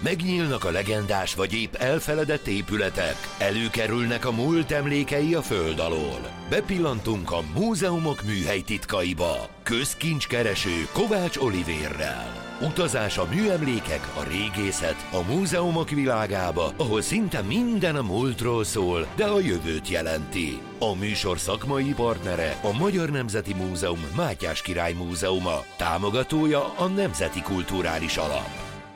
Megnyílnak a legendás vagy épp elfeledett épületek, előkerülnek a múlt emlékei a föld alól. Bepillantunk a múzeumok műhely titkaiba. Közkincskereső Kovács Olivérrel. Utazás a műemlékek, a régészet, a múzeumok világába, ahol szinte minden a múltról szól, de a jövőt jelenti. A műsor szakmai partnere a Magyar Nemzeti Múzeum Mátyás Király Múzeuma, támogatója a Nemzeti Kulturális Alap.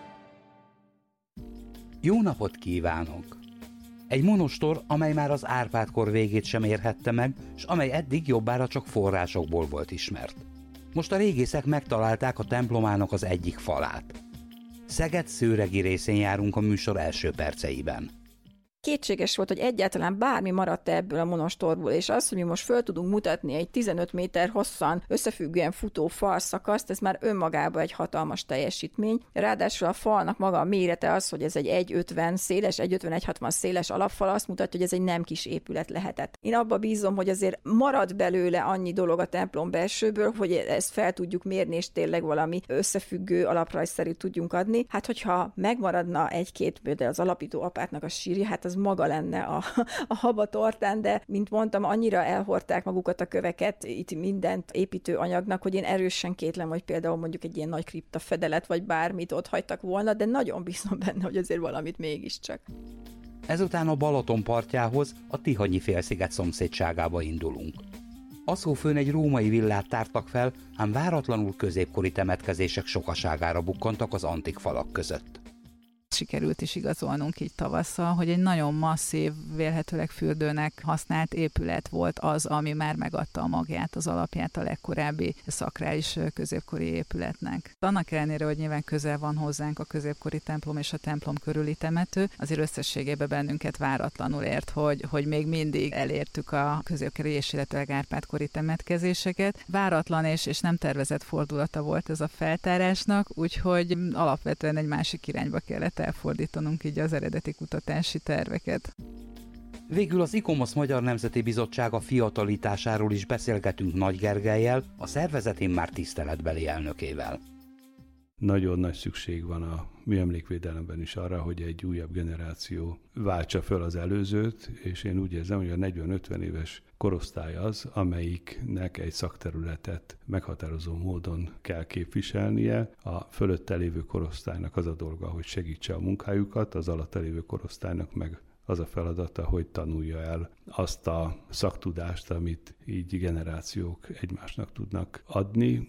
Jó napot kívánok! Egy monostor, amely már az Árpád-kor végét sem érhette meg, s amely eddig jobbára csak forrásokból volt ismert. Most a régészek megtalálták a templomának az egyik falát. Szeged szőregi részén járunk a műsor első perceiben. Kétséges volt, hogy egyáltalán bármi maradt ebből a monostorból, és az, hogy mi most föl tudunk mutatni egy 15 méter hosszan összefüggően futó falszakaszt, ez már önmagában egy hatalmas teljesítmény. Ráadásul a falnak maga a mérete az, hogy ez egy 1,50 széles, 1,50-1,60 széles alapfal, azt mutatja, hogy ez egy nem kis épület lehetett. Én abba bízom, hogy azért marad belőle annyi dolog a templom belsőből, hogy ezt fel tudjuk mérni, és tényleg valami összefüggő alaprajzszerű tudjunk adni. Hát, hogyha megmaradna egy-két, például az alapító apátnak a sírja, hát az maga lenne a habatortán, de mint mondtam, annyira elhordták magukat a köveket, itt mindent építőanyagnak, hogy én erősen kétlem, hogy például mondjuk egy ilyen nagy kripta fedelet, vagy bármit ott hagytak volna, de nagyon bízom benne, hogy azért valamit mégiscsak. Ezután a Balaton partjához, a Tihanyi félsziget szomszédságába indulunk. Aszófőn egy római villát tártak fel, ám váratlanul középkori temetkezések sokaságára bukkantak az antik falak között. Sikerült is igazolnunk így tavasszal, hogy egy nagyon masszív, vélhetőleg fürdőnek használt épület volt az, ami már megadta a magját, az alapját a legkorábbi szakrális középkori épületnek. Annak ellenére, hogy nyilván közel van hozzánk a középkori templom és a templom körüli temető, azért összességében bennünket váratlanul ért, hogy még mindig elértük a középkori és illetőleg Árpád-kori temetkezéseket. Váratlan és nem tervezett fordulata volt ez a feltárásnak, úgyhogy alapvetően egy másik irányba kellett elfordítanunk így az eredeti kutatási terveket. Végül az ICOMOS Magyar Nemzeti Bizottsága fiatalításáról is beszélgetünk Nagy Gergellyel, a szervezet immár tiszteletbeli elnökével. Nagyon nagy szükség van a műemlékvédelemben is arra, hogy egy újabb generáció váltsa föl az előzőt, és én úgy érzem, hogy a 40-50 éves korosztály az, amelyiknek egy szakterületet meghatározó módon kell képviselnie. A fölötte lévő korosztálynak az a dolga, hogy segítse a munkájukat, az alatta lévő korosztálynak meg az a feladata, hogy tanulja el azt a szaktudást, amit így generációk egymásnak tudnak adni.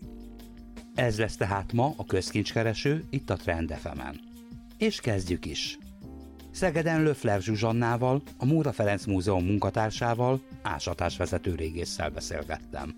Ez lesz tehát ma a közkincskereső itt a Trend FM-en. És kezdjük is! Szegeden Löffler Zsuzsannával, a Móra Ferenc Múzeum munkatársával, ásatásvezető régésszel beszélgettem.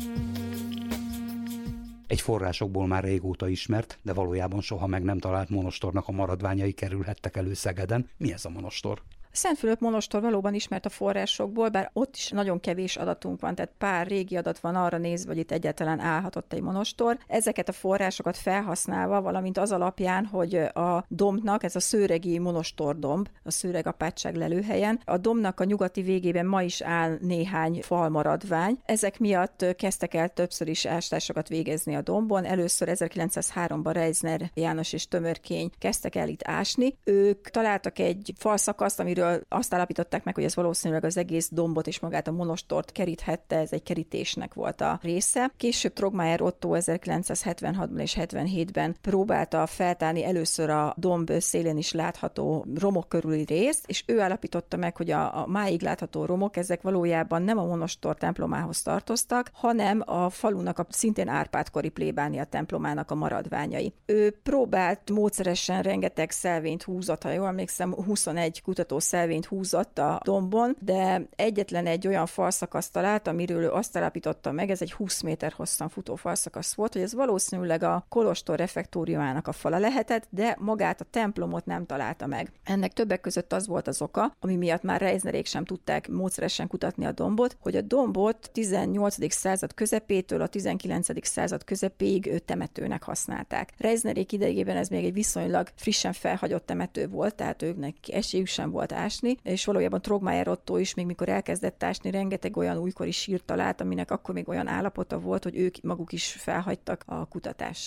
Egy forrásokból már régóta ismert, de valójában soha meg nem talált monostornak a maradványai kerülhettek elő Szegeden. Mi ez a monostor? Szentfülöp monostor valóban ismert a forrásokból, bár ott is nagyon kevés adatunk van, tehát pár régi adat van arra nézve, hogy itt egyáltalán állhatott egy monostor. Ezeket a forrásokat felhasználva, valamint az alapján, hogy a dombnak, ez a szőregi monostordomb, a szőreg apátság lelőhelyen, a dombnak a nyugati végében ma is áll néhány falmaradvány. Ezek miatt kezdtek el többször is ástásokat végezni a dombon. Először 1903-ban Reisner János és Tömörkény kezdtek el itt ásni. Ők találtak egy falszakaszt, amiről azt állapították meg, hogy ez valószínűleg az egész dombot és magát a monostort keríthette, ez egy kerítésnek volt a része. Később Trogmaier Otto 1976-ban és 77-ben próbálta feltárni először a domb szélén is látható romok körüli részt, és ő állapította meg, hogy a máig látható romok, ezek valójában nem a monostor templomához tartoztak, hanem a falunak a szintén Árpád-kori plébánia templomának a maradványai. Ő próbált módszeresen rengeteg szelvényt húzott, ha jól emlékszem, 21 kutató szelvényt húzott a dombon, de egyetlen egy olyan falszakaszt talált, amiről ő azt állapította meg, ez egy 20 méter hosszan futó falszakasz volt, hogy ez valószínűleg a kolostor refektóriumának a fala lehetett, de magát a templomot nem találta meg. Ennek többek között az volt az oka, ami miatt már Reisnerék sem tudták módszeresen kutatni a dombot, hogy a dombot 18. század közepétől a 19. század közepéig temetőnek használták. Reisnerék idejében ez még egy viszonylag frissen felhagyott temető volt, tehát őknek esélyük sem volt ásni, és valójában Trogmaier Otto is, még mikor elkezdett ásni, rengeteg olyan újkori sírt talált, aminek akkor még olyan állapota volt, hogy ők maguk is felhagytak a kutatással.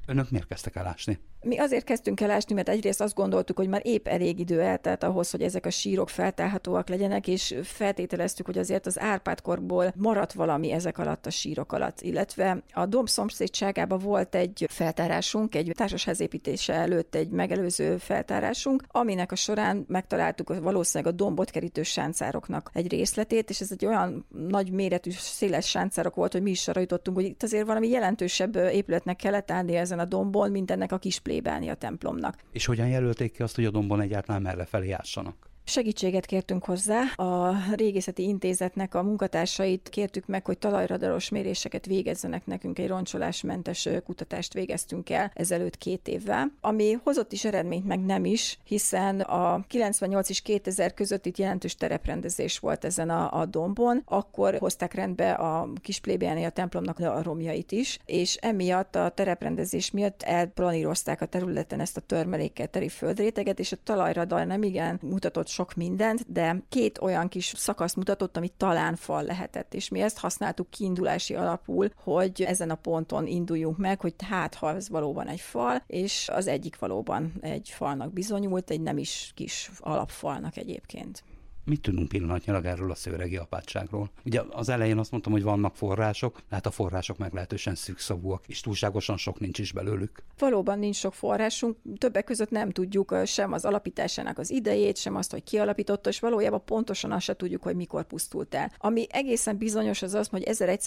Önök miért kezdtek el ásni? Mi azért kezdtünk el ásni, mert egyrészt azt gondoltuk, hogy már épp elég idő eltelt ahhoz, hogy ezek a sírok feltárhatóak legyenek, és feltételeztük, hogy azért az Árpád-korból maradt valami ezek alatt a sírok alatt. Illetve a domb szomszédságában volt egy feltárásunk, egy társasház építése előtt egy megelőző feltárásunk, aminek a során megtaláltuk valószínűleg a dombot kerítő sáncároknak egy részletét, és ez egy olyan nagy méretű, széles sáncárok volt, hogy mi is arra jutottunk, hogy itt azért valami jelentősebb épületnek kellett állni ezen a dombon, mint ennek a kis plébánia templomnak. És hogyan jelölték ki azt, hogy a dombon egyáltalán merrefelé ássanak? Segítséget kértünk hozzá. A Régészeti Intézetnek a munkatársait kértük meg, hogy talajradaros méréseket végezzenek nekünk, egy roncsolásmentes kutatást végeztünk el ezelőtt 2 évvel, ami hozott is eredményt, meg nem is, hiszen a 98 és 2000 között itt jelentős tereprendezés volt ezen a dombon, akkor hozták rendbe a kis plébánia templomnak a romjait is, és emiatt a tereprendezés miatt elplanírozták a területen ezt a törmelékkel teli földréteget, és a talajradar nem igen mutatott sok mindent, de 2 olyan kis szakaszt mutatott, ami talán fal lehetett, és mi ezt használtuk kiindulási alapul, hogy ezen a ponton induljunk meg, hogy hát ha ez valóban egy fal, és az egyik valóban egy falnak bizonyult, egy nem is kis alapfalnak egyébként. Mit tudunk pillanatnyilag erről a szőregi apátságról? Ugye az elején azt mondtam, hogy vannak források, de hát a források meglehetősen szűkszavúak, és túlságosan sok nincs is belőlük. Valóban nincs sok forrásunk, többek között nem tudjuk sem az alapításának az idejét, sem azt, hogy ki alapította, és valójában pontosan azt se tudjuk, hogy mikor pusztult el. Ami egészen bizonyos az az, hogy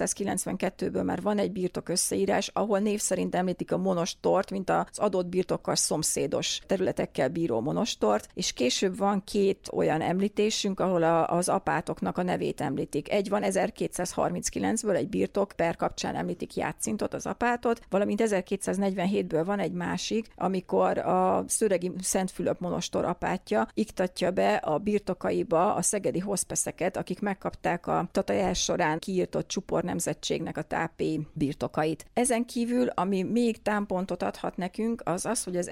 1192-ből már van egy birtok összeírás, ahol név szerint említik a monostort, mint az adott birtokkal szomszédos területekkel bíró monostort, és később van 2 olyan említésünk, ahol az apátoknak a nevét említik. Egy van 1239-ből, egy birtok per kapcsán említik Játszintot, az apátot, valamint 1247-ből van egy másik, amikor a szőregi Szent Fülöp monostor apátja iktatja be a birtokaiba a szegedi hoszpeszeket, akik megkapták a tatajás során kiírtott csupor nemzetségnek a tápi birtokait. Ezen kívül, ami még támpontot adhat nekünk, az az, hogy az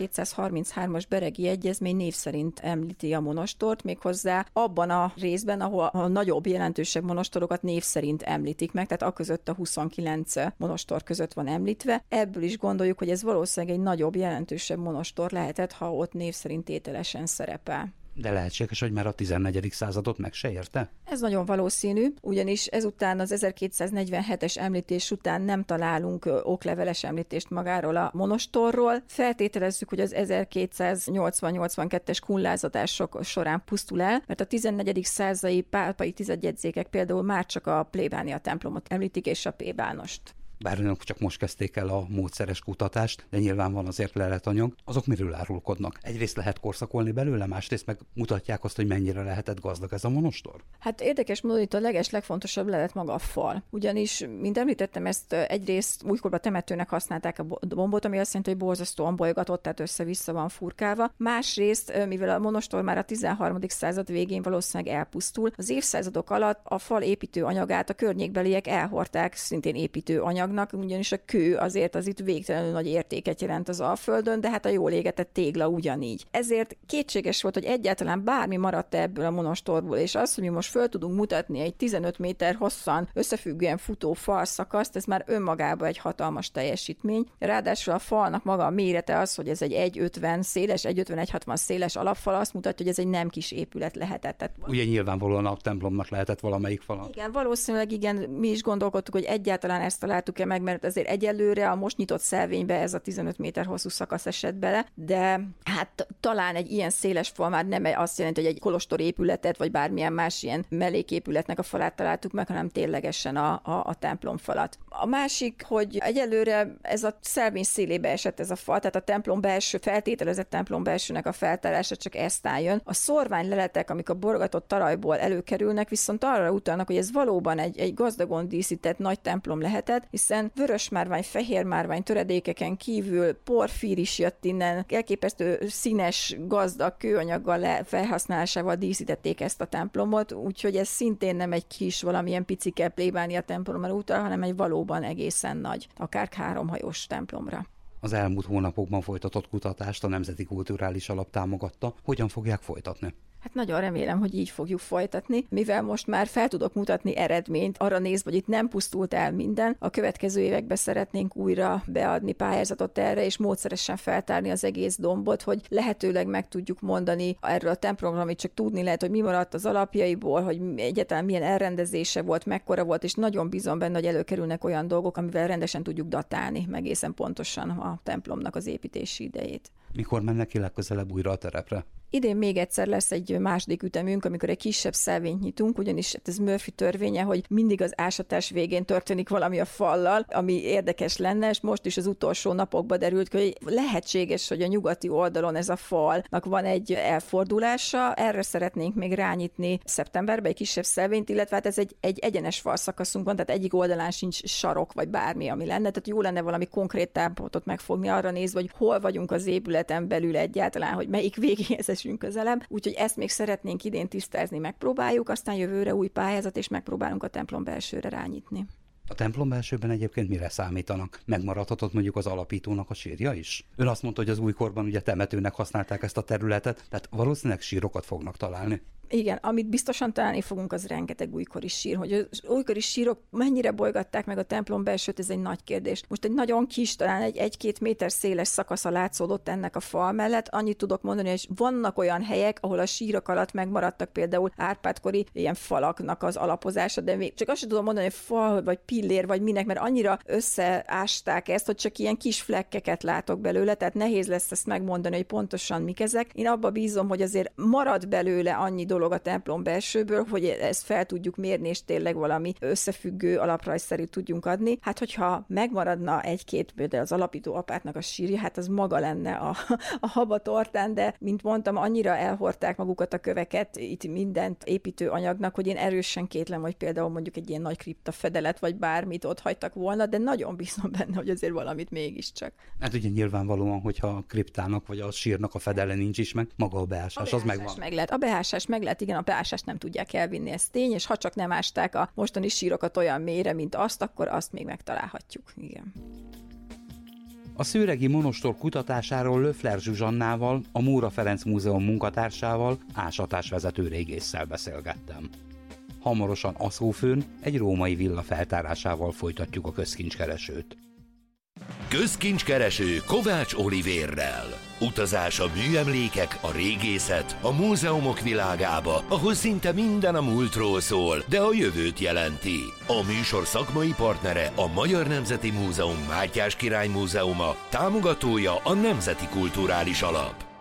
1233-as beregi egyezmény név szerint említi a monostort, méghozzá abban a részben, ahol a nagyobb, jelentősebb monostorokat név szerint említik meg, tehát aközött a 29 monostor között van említve. Ebből is gondoljuk, hogy ez valószínűleg egy nagyobb, jelentősebb monostor lehetett, ha ott név szerint tételesen szerepel. De lehetséges, hogy már a 14. századot meg se érte? Ez nagyon valószínű, ugyanis ezután az 1247-es említés után nem találunk okleveles említést magáról a monostorról. Feltételezzük, hogy az 1280-82-es kunlázadások során pusztul el, mert a 14. századi pápai tizedjegyzékek például már csak a plébánia templomot említik, és a plébánost. Bár önök csak most kezdték el a módszeres kutatást, de nyilván van azért leletanyag, azok miről árulkodnak? Egyrészt lehet korszakolni belőle, másrészt meg mutatják azt, hogy mennyire lehetett gazdag ez a monostor? Hát érdekes módon itt a legfontosabb lelet maga a fal. Ugyanis, mint említettem, ezt egyrészt újkorban temetőnek használták a dombot, ami azt jelenti, hogy borzasztóan bolygatott, tehát össze-vissza van furkálva. Másrészt, mivel a monostor már a 13. század végén valószínűleg elpusztul, az évszázadok alatt a fal építő anyagát a környékbeliek elhordták, szintén építő anyag, ugyanis a kő azért az itt végtelenül nagy értéket jelent az Alföldön, de hát a jól égetett tégla ugyanígy. Ezért kétséges volt, hogy egyáltalán bármi maradt ebből a monostorból, és az, hogy mi most föl tudunk mutatni egy 15 méter hosszan összefüggően futó falszakaszt, ez már önmagában egy hatalmas teljesítmény. Ráadásul a falnak maga a mérete az, hogy ez egy 1,50 széles, 1,50-1,60 széles alapfal, azt mutatja, hogy ez egy nem kis épület lehetett. Tehát ugye nyilvánvalóan a templomnak lehetett valamelyik fala. Igen, valószínűleg igen, mi is gondolkodtuk, hogy egyáltalán ezt találtuk meg, mert azért egyelőre a most nyitott szelvénybe ez a 15 méter hosszú szakasz esett bele, de hát talán egy ilyen széles fal már nem azt jelenti, hogy egy kolostor épületet, vagy bármilyen más ilyen melléképületnek a falát találtuk meg, hanem ténylegesen a templom falat. A másik, hogy egyelőre ez a szelvény szélébe esett ez a fal, tehát a templom belső, feltételezett templom belsőnek a feltárása csak eztán jön. A szorvány leletek, amik a borgatott talajból előkerülnek, viszont arra utalnak, hogy ez valóban egy gazdagon díszített nagy templom lehetett, hiszen vörösmárvány, fehérmárvány töredékeken kívül porfír is jött innen, elképesztő színes, gazdag kőanyaggal felhasználásával díszítették ezt a templomot, úgyhogy ez szintén nem egy kis valamilyen picike plébánia templomra utal, hanem egy valóban egészen nagy, akár 3 hajós templomra. Az elmúlt hónapokban folytatott kutatást a Nemzeti Kulturális Alap támogatta. Hogyan fogják folytatni? Hát nagyon remélem, hogy így fogjuk folytatni, mivel most már fel tudok mutatni eredményt, arra nézve, hogy itt nem pusztult el minden. A következő években szeretnénk újra beadni pályázatot erre, és módszeresen feltárni az egész dombot, hogy lehetőleg meg tudjuk mondani erről a templomról, amit csak tudni lehet, hogy mi maradt az alapjaiból, hogy egyáltalán milyen elrendezése volt, mekkora volt, és nagyon bízom benne, hogy előkerülnek olyan dolgok, amivel rendesen tudjuk datálni egészen pontosan a templomnak az építési idejét. Mikor mennek ki legközelebb újra a terepre? Idén még egyszer lesz egy második ütemünk, amikor egy kisebb szelvényt nyitunk, ugyanis ez Murphy törvénye, hogy mindig az ásatás végén történik valami a fallal, ami érdekes lenne, és most is az utolsó napokban derült, hogy lehetséges, hogy a nyugati oldalon ez a falnak van egy elfordulása, erre szeretnénk még rányitni szeptemberben egy kisebb szelvényt, illetve hát ez egy egyenes falszakaszunk van, tehát egyik oldalán sincs sarok, vagy bármi, ami lenne, tehát jó lenne valami konkrét támpontot megfogni arra nézve, hogy hol vagyunk az épületen belül egyáltalán, hogy melyik végéhez közelebb, úgyhogy ezt még szeretnénk idén tisztázni, megpróbáljuk, aztán jövőre új pályázat, és megpróbálunk a templom belsőre rányitni. A templom belsőben egyébként mire számítanak? Megmaradhatott mondjuk az alapítónak a sírja is? Ön azt mondta, hogy az újkorban ugye temetőnek használták ezt a területet, tehát valószínűleg sírokat fognak találni. Igen, amit biztosan találni fogunk, az rengeteg újkori sír. Hogy az újkori sírok mennyire bolygatták meg a templom belsőt, ez egy nagy kérdés. Most egy nagyon kis, talán egy 1-2 méter széles szakasza látszódott ennek a fal mellett. Annyit tudok mondani, hogy vannak olyan helyek, ahol a sírok alatt megmaradtak például árpádkori ilyen falaknak az alapozása, de még csak azt sem tudom mondani, hogy fal, vagy pillér, vagy minek, mert annyira összeásták ezt, hogy csak ilyen kis flekkeket látok belőle, tehát nehéz lesz ezt megmondani, hogy pontosan mik ezek. Én abba bízom, hogy azért marad belőle annyi dolog a templom belsőből, hogy ezt fel tudjuk mérni, és tényleg valami összefüggő alaprajzszerű tudjunk adni. Hát, hogyha megmaradna egy-két, például az alapító apátnak a sírja, hát az maga lenne a habatortán, de mint mondtam, annyira elhordták magukat a köveket, itt mindent építő anyagnak, hogy én erősen kétlem, hogy például mondjuk egy ilyen nagy kripta fedelet, vagy bármit ott hagytak volna, de nagyon bízom benne, hogy azért valamit mégiscsak. Hát ugye nyilvánvalóan, hogyha a kriptának vagy a sírnak a fedele nincs is meg, maga a beásás az megvan. A beásás meg lehet, igen, a beásást nem tudják elvinni, ez tény, és ha csak nem ásták a mostani sírokat olyan mélyre, mint azt, akkor azt még megtalálhatjuk. Igen. A szőregi monostor kutatásáról Löffler Zsuzsannával, a Móra Ferenc Múzeum munkatársával, ásatásvezető régésszel beszélgettem. Hamarosan Aszófőn egy római villa feltárásával folytatjuk a közkincskeresőt. Közkincskereső Kovács Olivérrel. Utazás a műemlékek, a régészet, a múzeumok világába, ahol szinte minden a múltról szól, de a jövőt jelenti. A műsor szakmai partnere a Magyar Nemzeti Múzeum Mátyás Király Múzeuma, támogatója a Nemzeti Kulturális Alap.